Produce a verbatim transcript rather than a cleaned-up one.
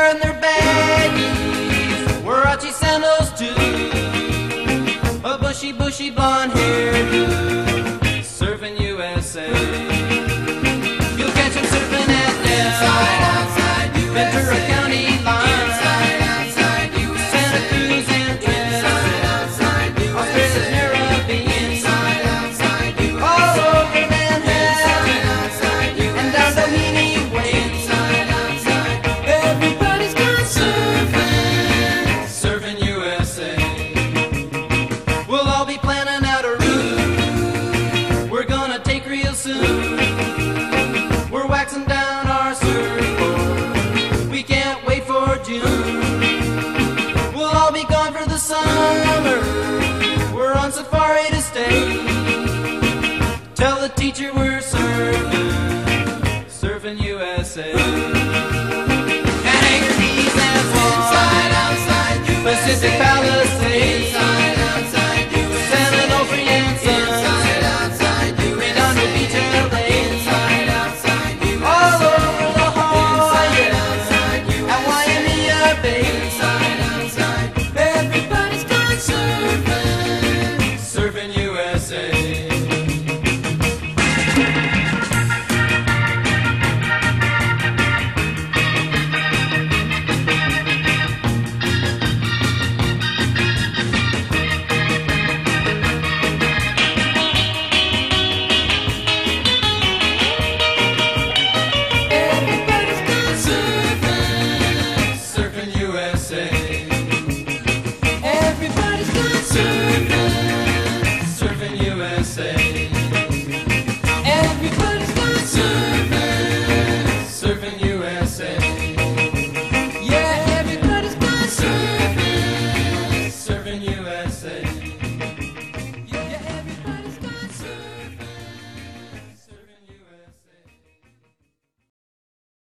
wearing their baggies, Warachi sandals too, a bushy, bushy blonde hairdo, surfing U S A. You'll catch them surfing at Del, Ventura County line, Santa Cruz and Trinidad, Australia's Caribbean, all over Manhattan, and down Doheny Way. Everybody's gone surfing, surfing U S A. We'll all be planning out a route we're gonna take real soon. We're waxing down our surfboard, we can't wait for June. We'll all be gone for the summer, we're on safari to stay. Tell the teacher we're surfing, surfing U S A. And Anchor Keys and Hawaii, Pacific Palisades, San Onofre and Sun, Redondo Beach and L A, all over La Jolla and Waimea Bay. Everybody's gone surfing, surfing U S A. Everybody's gone surfing, surfing U S A. Everybody's gone surfing, surfing U S A.